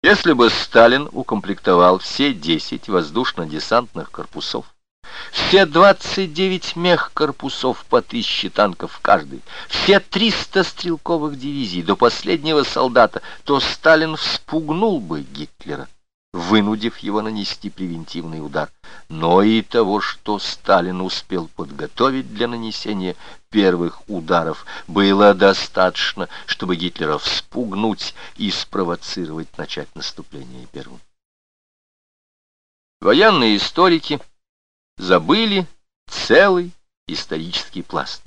Если бы Сталин укомплектовал все 10 воздушно-десантных корпусов, все 29 мехкорпусов по 1000 танков каждый, все 300 стрелковых дивизий до последнего солдата, то Сталин вспугнул бы Гитлера, вынудив его нанести превентивный удар. Но и того, что Сталин успел подготовить для нанесения первых ударов, было достаточно, чтобы Гитлера вспугнуть и спровоцировать начать наступление первым. Военные историки забыли целый исторический пласт.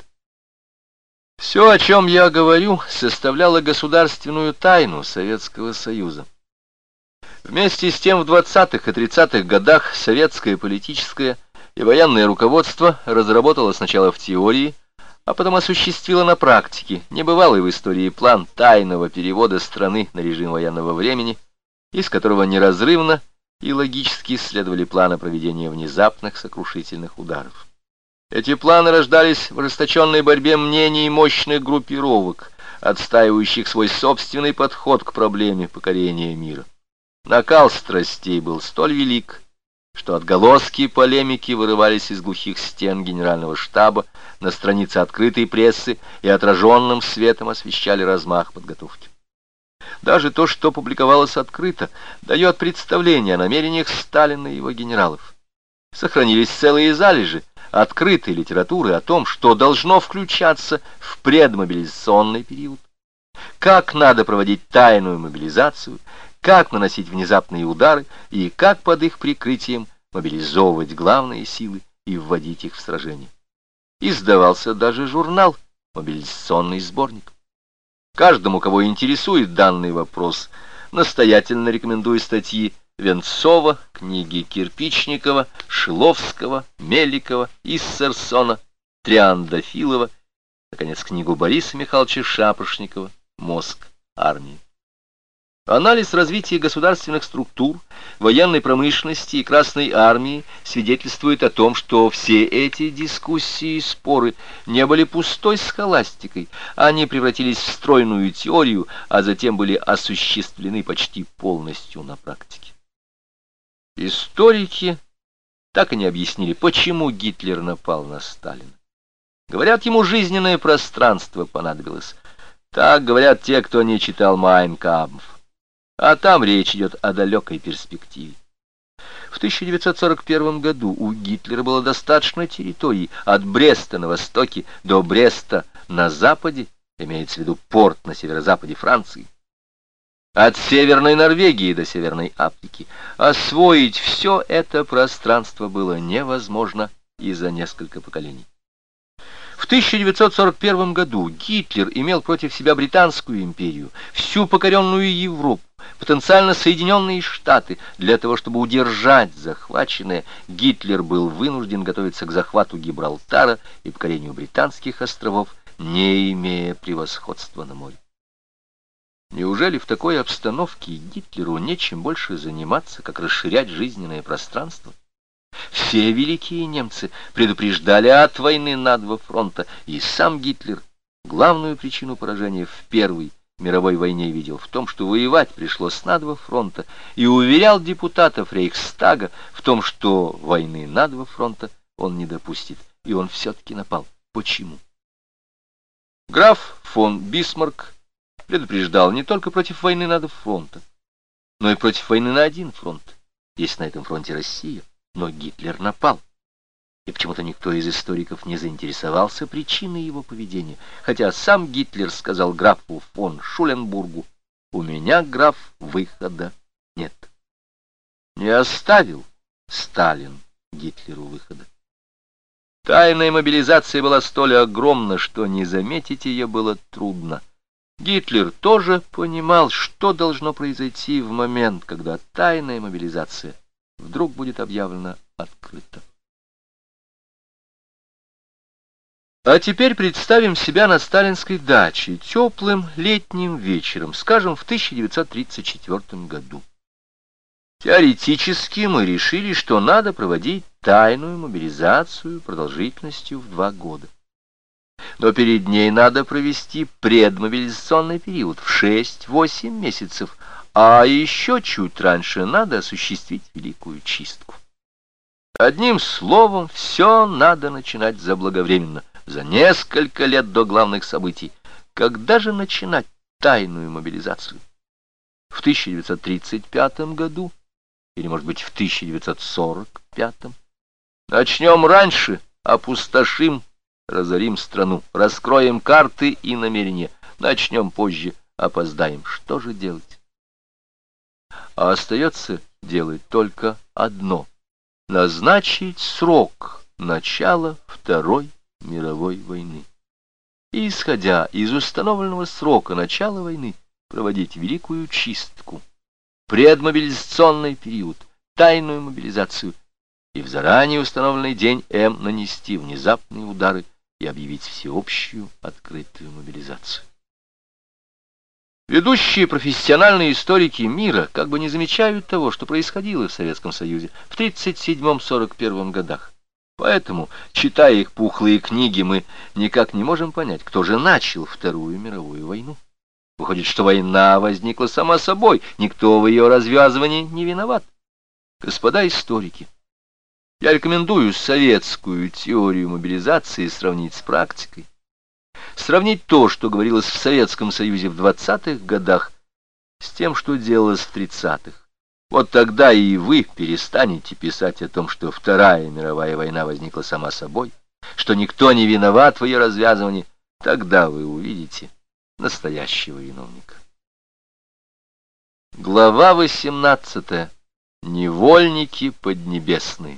Все, о чем я говорю, составляло государственную тайну Советского Союза. Вместе с тем в 20-х и 30-х годах советское политическое и военное руководство разработало сначала в теории, а потом осуществило на практике небывалый в истории план тайного перевода страны на режим военного времени, из которого неразрывно и логически следовали планы проведения внезапных сокрушительных ударов. Эти планы рождались в ожесточенной борьбе мнений мощных группировок, отстаивающих свой собственный подход к проблеме покорения мира. Накал страстей был столь велик, что отголоски полемики вырывались из глухих стен генерального штаба на странице открытой прессы и отраженным светом освещали размах подготовки. Даже то, что публиковалось открыто, дает представление о намерениях Сталина и его генералов. Сохранились целые залежи открытой литературы о том, что должно включаться в предмобилизационный период, как надо проводить тайную мобилизацию, как наносить внезапные удары и как под их прикрытием мобилизовывать главные силы и вводить их в сражение. Издавался даже журнал «Мобилизационный сборник». Каждому, кого интересует данный вопрос, настоятельно рекомендую статьи Венцова, книги Кирпичникова, Шиловского, Меликова, Иссерсона, Триандафилова, наконец, книгу Бориса Михайловича Шапошникова «Мозг армии». Анализ развития государственных структур, военной промышленности и Красной армии свидетельствует о том, что все эти дискуссии и споры не были пустой схоластикой, они превратились в стройную теорию, а затем были осуществлены почти полностью на практике. Историки так и не объяснили, почему Гитлер напал на Сталина. Говорят, ему жизненное пространство понадобилось. Так говорят те, кто не читал «Майн кампф». А там речь идет о далекой перспективе. В 1941 году у Гитлера было достаточно территорий от Бреста на востоке до Бреста на западе, имеется в виду порт на северо-западе Франции, от Северной Норвегии до Северной Африки. Освоить все это пространство было невозможно и за несколько поколений. В 1941 году Гитлер имел против себя Британскую империю, всю покоренную Европу, потенциально Соединенные Штаты. Для того, чтобы удержать захваченное, Гитлер был вынужден готовиться к захвату Гибралтара и покорению британских островов, не имея превосходства на море. Неужели в такой обстановке Гитлеру нечем больше заниматься, как расширять жизненное пространство? Все великие немцы предупреждали от войны на два фронта, и сам Гитлер главную причину поражения в Первой мировой войне видел в том, что воевать пришлось на два фронта, и уверял депутатов Рейхстага в том, что войны на два фронта он не допустит, и он все-таки напал. Почему? Граф фон Бисмарк предупреждал не только против войны на два фронта, но и против войны на один фронт, если на этом фронте Россия. Но Гитлер напал, и почему-то никто из историков не заинтересовался причиной его поведения, хотя сам Гитлер сказал графу фон Шуленбургу: «У меня, граф, выхода нет». Не оставил Сталин Гитлеру выхода. Тайная мобилизация была столь огромна, что не заметить ее было трудно. Гитлер тоже понимал, что должно произойти в момент, когда тайная мобилизация вдруг будет объявлено открыто. А теперь представим себя на сталинской даче теплым летним вечером, скажем, в 1934 году. Теоретически мы решили, что надо проводить тайную мобилизацию продолжительностью в 2 года. Но перед ней надо провести предмобилизационный период в 6-8 месяцев, А еще чуть раньше надо осуществить великую чистку. Одним словом, все надо начинать заблаговременно, за несколько лет до главных событий. Когда же начинать тайную мобилизацию? В 1935 году? Или, может быть, в 1945? Начнем раньше, опустошим, разорим страну, раскроем карты и намерения. Начнем позже, опоздаем. Что же делать? А остается делать только одно — назначить срок начала Второй мировой войны. И, исходя из установленного срока начала войны, проводить великую чистку, предмобилизационный период, тайную мобилизацию и в заранее установленный день М нанести внезапные удары и объявить всеобщую открытую мобилизацию. Ведущие профессиональные историки мира как бы не замечают того, что происходило в Советском Союзе в 1937-1941 годах. Поэтому, читая их пухлые книги, мы никак не можем понять, кто же начал Вторую мировую войну. Выходит, что война возникла сама собой, никто в ее развязывании не виноват. Господа историки, я рекомендую советскую теорию мобилизации сравнить с практикой. Сравнить то, что говорилось в Советском Союзе в 20-х годах, с тем, что делалось в 30-х. Вот тогда и вы перестанете писать о том, что Вторая мировая война возникла сама собой, что никто не виноват в ее развязывании. Тогда вы увидите настоящего виновника. Глава 18. Невольники поднебесные.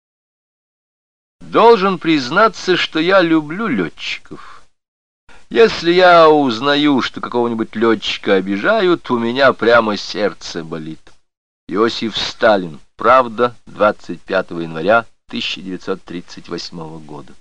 Должен признаться, что я люблю летчиков. Если я узнаю, что какого-нибудь летчика обижают, у меня прямо сердце болит. Иосиф Сталин. Правда. 25 января 1938 года.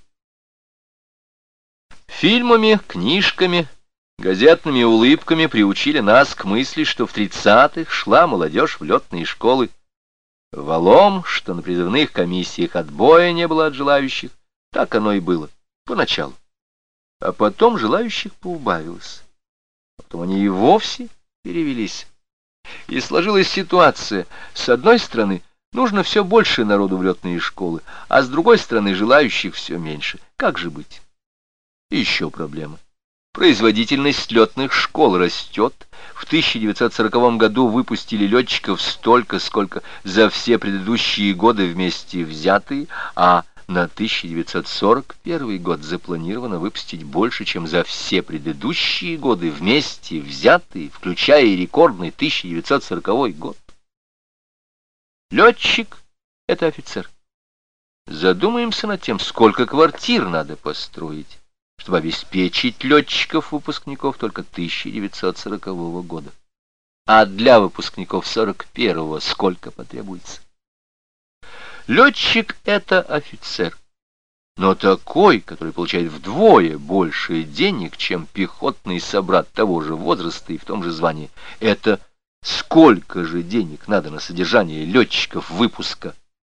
Фильмами, книжками, газетными улыбками приучили нас к мысли, что в 30-х шла молодежь в летные школы. Валом, что на призывных комиссиях отбоя не было от желающих. Так оно и было поначалу. А потом желающих поубавилось. Потом они и вовсе перевелись. И сложилась ситуация. С одной стороны, нужно все больше народу в летные школы, а с другой стороны, желающих все меньше. Как же быть? И еще проблема. Производительность летных школ растет. В 1940 году выпустили летчиков столько, сколько за все предыдущие годы вместе взятые, а на 1941 год запланировано выпустить больше, чем за все предыдущие годы вместе взятые, включая и рекордный 1940 год. Летчик — это офицер. Задумаемся над тем, сколько квартир надо построить, чтобы обеспечить летчиков-выпускников только 1940 года. А для выпускников 41-го сколько потребуется? Летчик — это офицер, но такой, который получает вдвое больше денег, чем пехотный собрат того же возраста и в том же звании. Это сколько же денег надо на содержание летчиков выпуска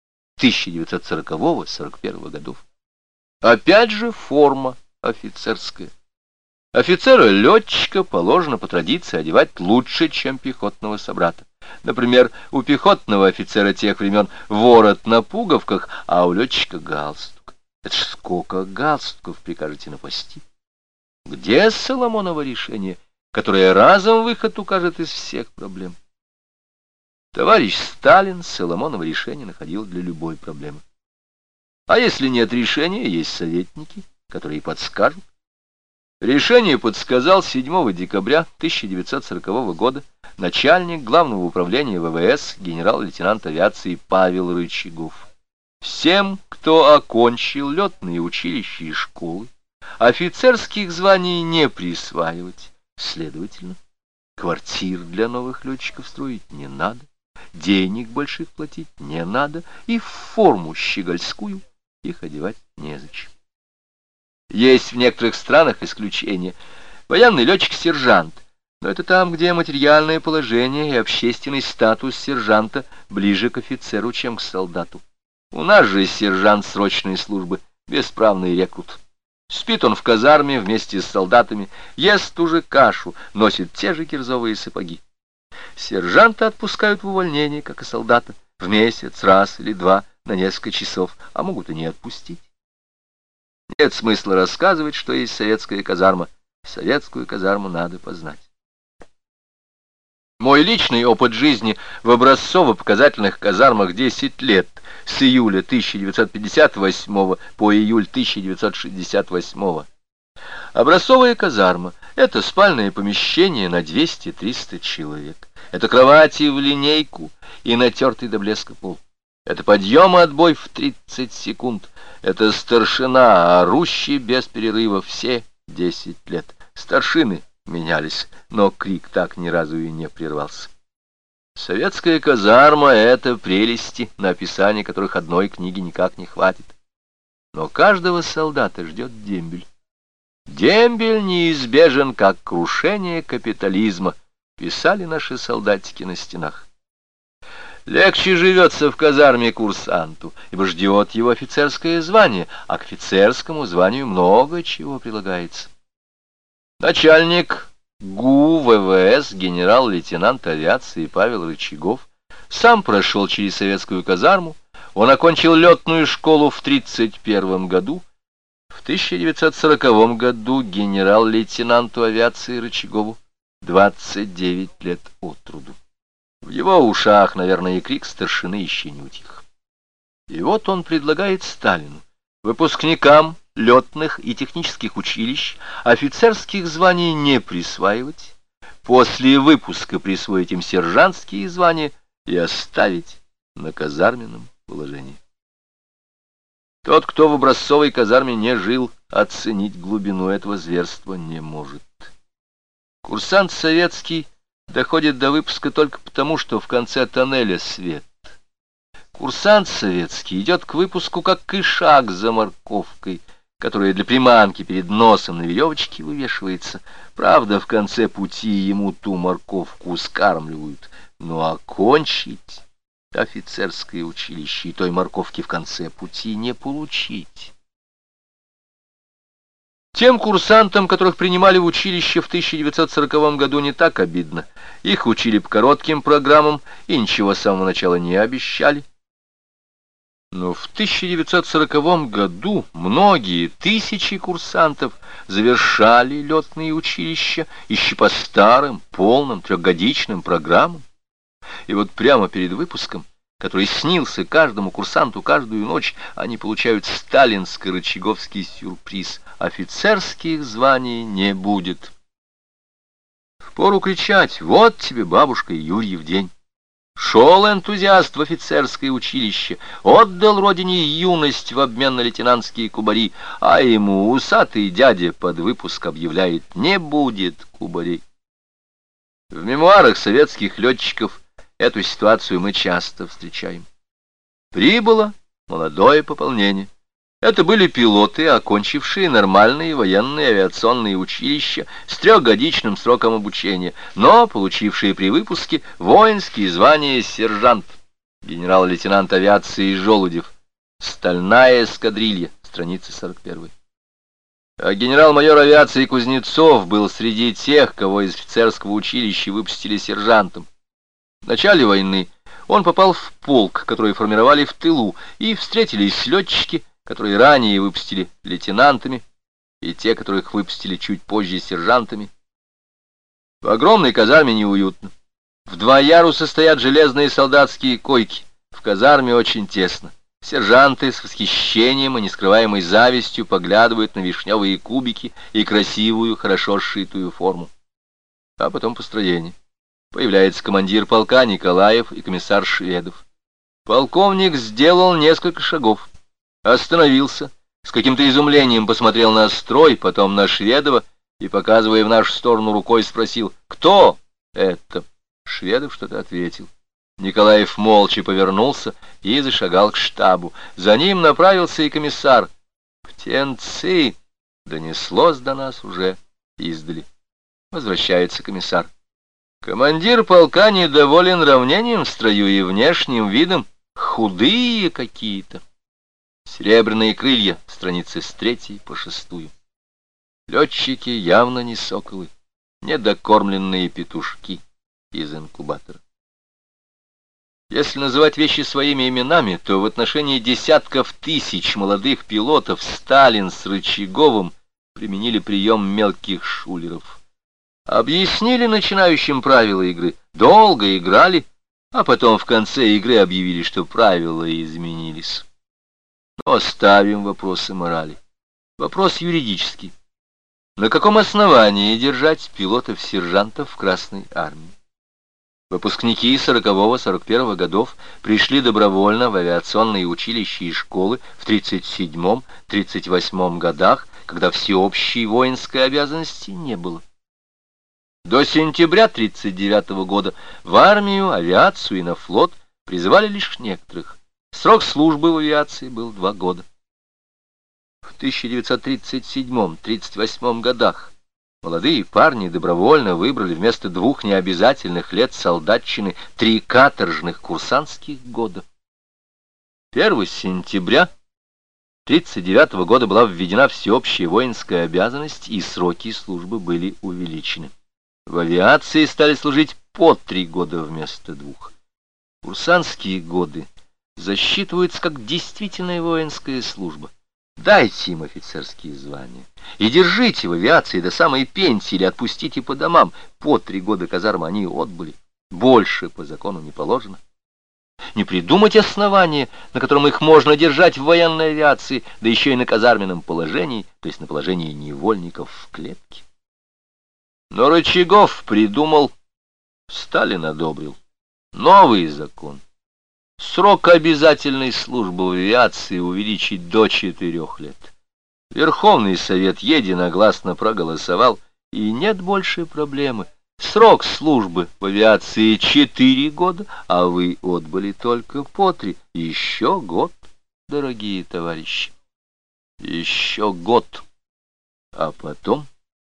1940-41 годов? Опять же форма офицерская. Офицера-летчика положено по традиции одевать лучше, чем пехотного собрата. Например, у пехотного офицера тех времен ворот на пуговках, а у летчика галстук. Это ж сколько галстуков прикажете напасти? Где Соломоново решение, которое разом выход укажет из всех проблем? Товарищ Сталин Соломоново решение находил для любой проблемы. А если нет решения, есть советники, которые подскажут. Решение подсказал 7 декабря 1940 года начальник Главного управления ВВС генерал-лейтенант авиации Павел Рычагов. Всем, кто окончил летные училища и школы, офицерских званий не присваивать. Следовательно, квартир для новых летчиков строить не надо, денег больших платить не надо, и в форму щегольскую их одевать незачем. Есть в некоторых странах исключения. Военный летчик-сержант, но это там, где материальное положение и общественный статус сержанта ближе к офицеру, чем к солдату. У нас же сержант срочной службы, бесправный рекрут. Спит он в казарме вместе с солдатами, ест ту же кашу, носит те же кирзовые сапоги. Сержанта отпускают в увольнение, как и солдата, в месяц, раз или два, на несколько часов, а могут и не отпустить. Нет смысла рассказывать, что есть советская казарма. Советскую казарму надо познать. Мой личный опыт жизни в образцово-показательных казармах 10 лет, с июля 1958 по июль 1968. Образцовая казарма — это спальное помещение на 200-300 человек. Это кровати в линейку и натертый до блеска пол. Это подъем и отбой в 30 секунд. Это старшина, орущий без перерыва все 10 лет. Старшины менялись, но крик так ни разу и не прервался. Советская казарма — это прелести, на описание которых одной книги никак не хватит. Но каждого солдата ждет дембель. Дембель неизбежен, как крушение капитализма, писали наши солдатики на стенах. Легче живется в казарме курсанту, ибо ждет его офицерское звание, а к офицерскому званию много чего прилагается. Начальник ГУ ВВС, генерал-лейтенант авиации Павел Рычагов, сам прошел через советскую казарму. Он окончил летную школу в 1931 году. В 1940 году генерал-лейтенанту авиации Рычагову 29 лет от роду. В его ушах, наверное, и крик старшины еще не утих. И вот он предлагает Сталину, выпускникам летных и технических училищ, офицерских званий не присваивать, после выпуска присвоить им сержантские звания и оставить на казарменном положении. Тот, кто в образцовой казарме не жил, оценить глубину этого зверства не может. Курсант советский доходит до выпуска только потому, что в конце тоннеля свет. Курсант советский идет к выпуску, как ишак за морковкой, которая для приманки перед носом на веревочке вывешивается. Правда, в конце пути ему ту морковку скармливают, но окончить офицерское училище и той морковки в конце пути не получить. Тем курсантам, которых принимали в училище в 1940 году, не так обидно. Их учили по коротким программам и ничего с самого начала не обещали. Но в 1940 году многие тысячи курсантов завершали летные училища еще по старым, полным, трехгодичным программам. И вот прямо перед выпуском, который снился каждому курсанту каждую ночь, они получают сталинско-рычаговский сюрприз. Офицерских званий не будет. Впору кричать: вот тебе, бабушка, Юрьев день. Шел энтузиаст в офицерское училище, отдал родине юность в обмен на лейтенантские кубари, а ему усатый дядя под выпуск объявляет: не будет кубарей. В мемуарах советских летчиков эту ситуацию мы часто встречаем. Прибыло молодое пополнение. Это были пилоты, окончившие нормальные военные авиационные училища с трехгодичным сроком обучения, но получившие при выпуске воинские звания сержант, генерал-лейтенант авиации Желудев, стальная эскадрилья, страница 41. А генерал-майор авиации Кузнецов был среди тех, кого из офицерского училища выпустили сержантом. В начале войны он попал в полк, который формировали в тылу, и встретились летчики, которые ранее выпустили лейтенантами, и те, которых выпустили чуть позже сержантами. В огромной казарме неуютно. В 2 яруса стоят железные солдатские койки. В казарме очень тесно. Сержанты с восхищением и нескрываемой завистью поглядывают на вишневые кубики и красивую, хорошо сшитую форму. А потом построение. Появляется командир полка Николаев и комиссар Шведов. Полковник сделал несколько шагов. Остановился, с каким-то изумлением посмотрел на строй, потом на Шведова и, показывая в нашу сторону рукой, спросил: «Кто это?» Шведов что-то ответил. Николаев молча повернулся и зашагал к штабу. За ним направился и комиссар. «Птенцы!» — донеслось до нас уже издали. Возвращается комиссар. Командир полка недоволен равнением в строю и внешним видом. Худые какие-то. Серебряные крылья, страницы с 3 по 6. Летчики явно не соколы, недокормленные петушки. из инкубатора. Если называть вещи своими именами, то в отношении десятков тысяч молодых пилотов Сталин с Рычаговым применили прием мелких шулеров. Объяснили начинающим правила игры, долго играли, а потом в конце игры объявили, что правила изменились. Но оставим вопросы морали. Вопрос юридический. На каком основании держать пилотов-сержантов в Красной армии? Выпускники 40-41 годов пришли добровольно в авиационные училища и школы в 37-38 годах, когда всеобщей воинской обязанности не было. До сентября 1939 года в армию, авиацию и на флот призывали лишь некоторых. Срок службы в авиации был 2 года. В 1937-38 годах молодые парни добровольно выбрали вместо 2 необязательных лет солдатчины 3 каторжных курсантских года. 1 сентября 1939 года была введена всеобщая воинская обязанность, и сроки службы были увеличены. В авиации стали служить по 3 года вместо 2. Курсантские годы засчитываются как действительная воинская служба. Дайте им офицерские звания и держите в авиации до самой пенсии или отпустите по домам. По 3 года казармы они отбыли. Больше по закону не положено. Не придумать основания, на котором их можно держать в военной авиации, да еще и на казарменном положении, то есть на положении невольников в клетке. Но Рычагов придумал, Сталин одобрил новый закон. Срок обязательной службы в авиации увеличить до 4 лет. Верховный Совет единогласно проголосовал, и нет больше проблемы. Срок службы в авиации 4 года, а вы отбыли только по 3. Еще год, дорогие товарищи. Еще год. А потом...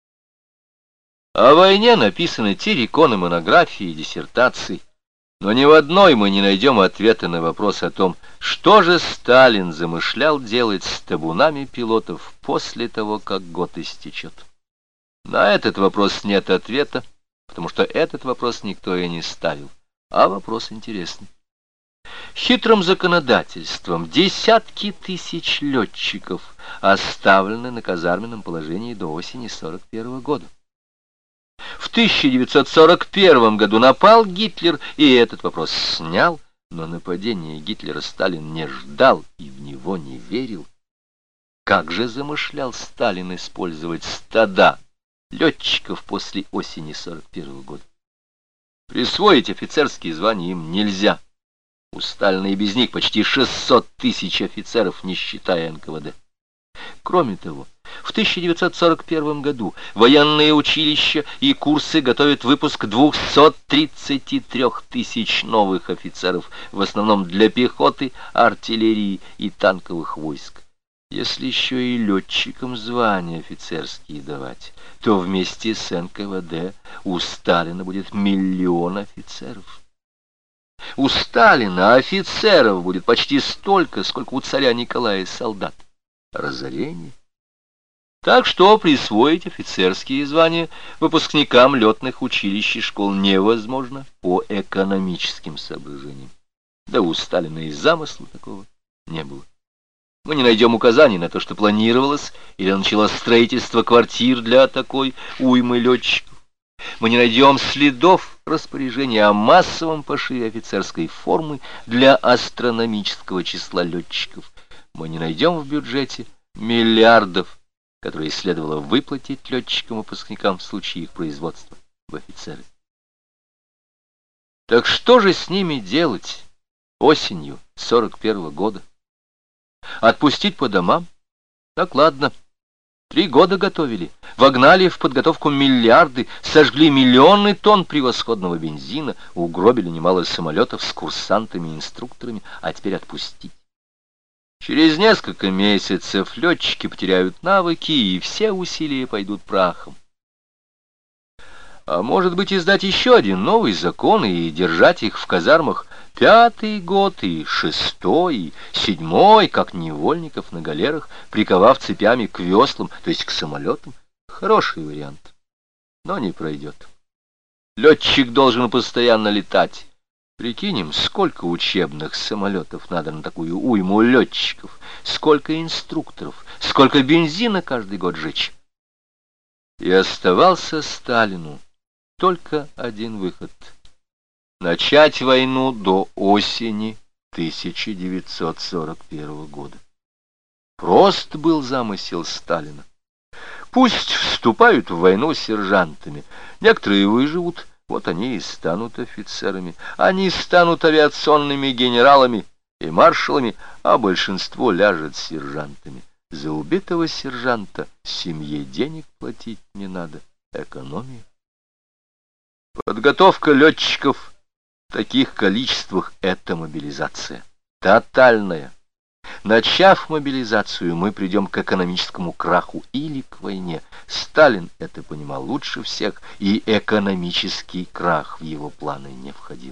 О войне написаны терриконы монографии и диссертаций. Но ни в одной мы не найдем ответа на вопрос о том, что же Сталин замышлял делать с табунами пилотов после того, как год истечет. На этот вопрос нет ответа, потому что этот вопрос никто и не ставил, а вопрос интересный. Хитрым законодательством десятки тысяч летчиков оставлены на казарменном положении до осени 1941 года. В 1941 году напал Гитлер, и этот вопрос снял, но нападения Гитлера Сталин не ждал и в него не верил. Как же замышлял Сталин использовать стада летчиков после осени 1941 года? Присвоить офицерские звания им нельзя. У Сталина и без них почти 600 тысяч офицеров, не считая НКВД. Кроме того, в 1941 году военные училища и курсы готовят выпуск 233 тысяч новых офицеров, в основном для пехоты, артиллерии и танковых войск. Если еще и летчикам звания офицерские давать, то вместе с НКВД у Сталина будет 1 миллион офицеров. У Сталина офицеров будет почти столько, сколько у царя Николая солдат. Разорение. Так что присвоить офицерские звания выпускникам летных училищ и школ невозможно по экономическим соображениям. Да у Сталина и замысла такого не было. Мы не найдем указаний на то, что планировалось или началось строительство квартир для такой уймы летчиков. Мы не найдем следов распоряжения о массовом пошиве офицерской формы для астрономического числа летчиков. Мы не найдем в бюджете миллиардов, которые следовало выплатить летчикам-выпускникам в случае их производства в офицеры. Так что же с ними делать осенью 1941 года? Отпустить по домам? Так ладно. 3 года готовили, вогнали в подготовку миллиарды, сожгли миллионы тонн превосходного бензина, угробили немало самолетов с курсантами и инструкторами, а теперь отпустить. Через несколько месяцев летчики потеряют навыки, и все усилия пойдут прахом. А может быть, издать еще один новый закон и держать их в казармах 5-й год, и 6-й, и 7-й, как невольников на галерах, приковав цепями к веслам, то есть к самолетам? Хороший вариант, но не пройдет. Летчик должен постоянно летать. Прикинем, сколько учебных самолетов надо на такую уйму летчиков, сколько инструкторов, сколько бензина каждый год жечь. И оставался Сталину только один выход — начать войну до осени 1941 года. Прост был замысел Сталина. Пусть вступают в войну сержантами, некоторые выживут, вот они и станут офицерами, они станут авиационными генералами и маршалами, а большинство ляжет сержантами. За убитого сержанта семье денег платить не надо, экономия. Подготовка летчиков в таких количествах — это мобилизация, тотальная. Начав мобилизацию, мы придем к экономическому краху или к войне. Сталин это понимал лучше всех, и экономический крах в его планы не входил.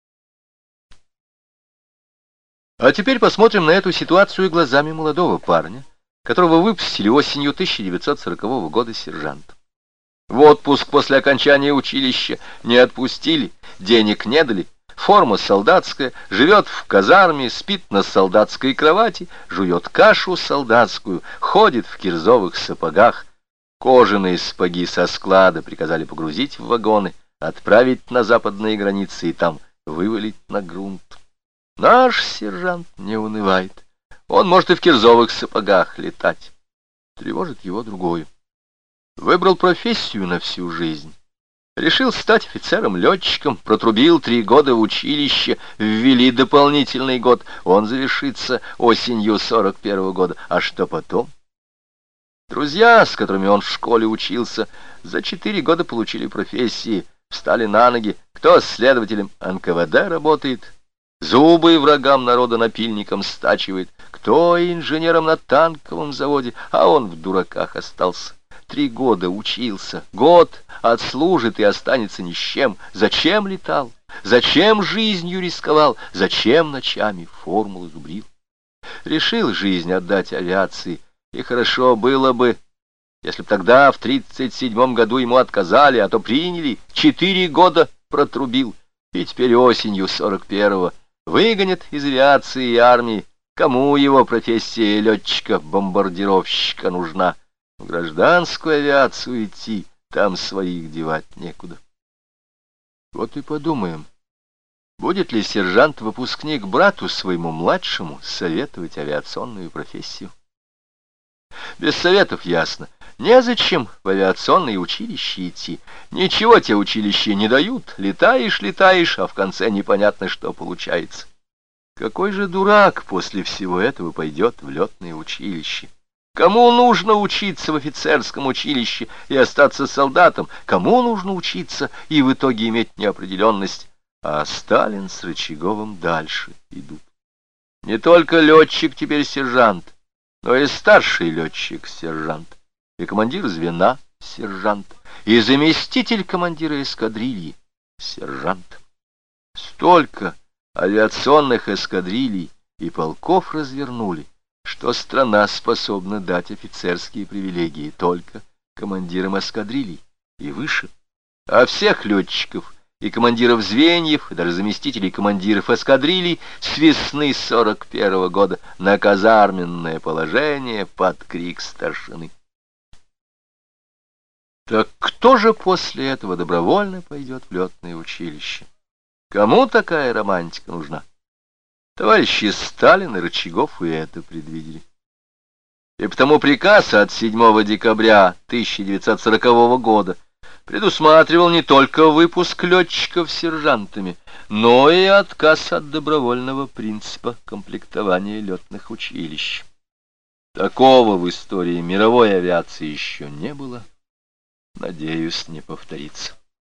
А теперь посмотрим на эту ситуацию глазами молодого парня, которого выпустили осенью 1940 года сержантом. В отпуск после окончания училища не отпустили, денег не дали. Форма солдатская, живет в казарме, спит на солдатской кровати, жует кашу солдатскую, ходит в кирзовых сапогах. Кожаные сапоги со склада приказали погрузить в вагоны, отправить на западные границы и там вывалить на грунт. Наш сержант не унывает. Он может и в кирзовых сапогах летать. Тревожит его другое. Выбрал профессию на всю жизнь. Решил стать офицером-летчиком, протрубил 3 года в училище, ввели дополнительный год, он завершится осенью 41 года. А что потом? Друзья, с которыми он в школе учился, за 4 года получили профессии, встали на ноги. Кто следователем НКВД работает, зубы врагам народа напильником стачивает, кто инженером на танковом заводе, а он в дураках остался. 3 года учился, год отслужит и останется ни с чем. Зачем летал? Зачем жизнью рисковал? Зачем ночами формулы зубрил? Решил жизнь отдать авиации, и хорошо было бы, если б тогда в 1937 году ему отказали, а то приняли, 4 года протрубил, и теперь осенью 41-го выгонят из авиации и армии. Кому его профессия летчика-бомбардировщика нужна? В гражданскую авиацию идти, там своих девать некуда. Вот и подумаем, будет ли сержант-выпускник брату своему младшему советовать авиационную профессию. Без советов ясно, незачем в авиационное училище идти. Ничего те училища не дают, летаешь, а в конце непонятно, что получается. Какой же дурак после всего этого пойдет в летное училище? Кому нужно учиться в офицерском училище и остаться солдатом? Кому нужно учиться и в итоге иметь неопределенность? А Сталин с Рычаговым дальше идут. Не только летчик теперь сержант, но и старший летчик сержант, и командир звена сержант, и заместитель командира эскадрильи сержант. Столько авиационных эскадрилий и полков развернули, что страна способна дать офицерские привилегии только командирам эскадрилий и выше, а всех летчиков и командиров звеньев, и даже заместителей командиров эскадрилий с весны 41-го года на казарменное положение под крик старшины. Так кто же после этого добровольно пойдет в летное училище? Кому такая романтика нужна? Товарищи Сталин и Рычагов и это предвидели. И потому приказ от 7 декабря 1940 года предусматривал не только выпуск летчиков сержантами, но и отказ от добровольного принципа комплектования летных училищ. Такого в истории мировой авиации еще не было. Надеюсь, не повторится.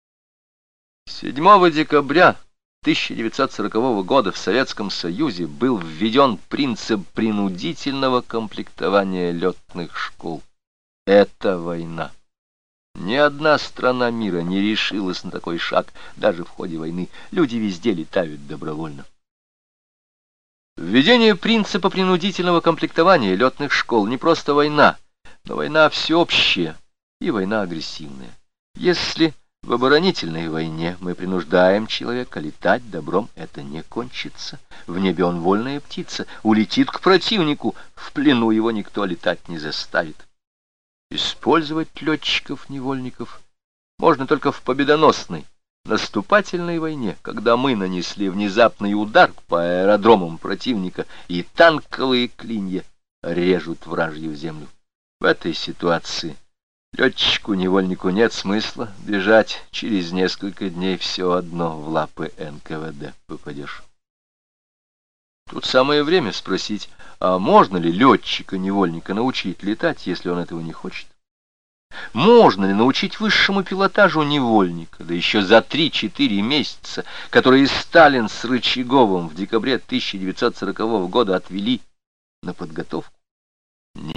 7 декабря 1940 года в Советском Союзе был введен принцип принудительного комплектования летных школ. Это война. Ни одна страна мира не решилась на такой шаг, даже в ходе войны. Люди везде летают добровольно. Введение принципа принудительного комплектования летных школ не просто война, но война всеобщая и война агрессивная. Если В оборонительной войне мы принуждаем человека летать, добром это не кончится. В небе он вольная птица, улетит к противнику, в плену его никто летать не заставит. Использовать летчиков-невольников можно только в победоносной, наступательной войне, когда мы нанесли внезапный удар по аэродромам противника, и танковые клинья режут вражью землю. В этой ситуации летчику-невольнику нет смысла бежать, через несколько дней все одно в лапы НКВД попадешь. Тут самое время спросить, а можно ли летчика-невольника научить летать, если он этого не хочет? Можно ли научить высшему пилотажу невольника, да еще за 3-4 месяца, которые Сталин с Рычаговым в декабре 1940 года отвели на подготовку?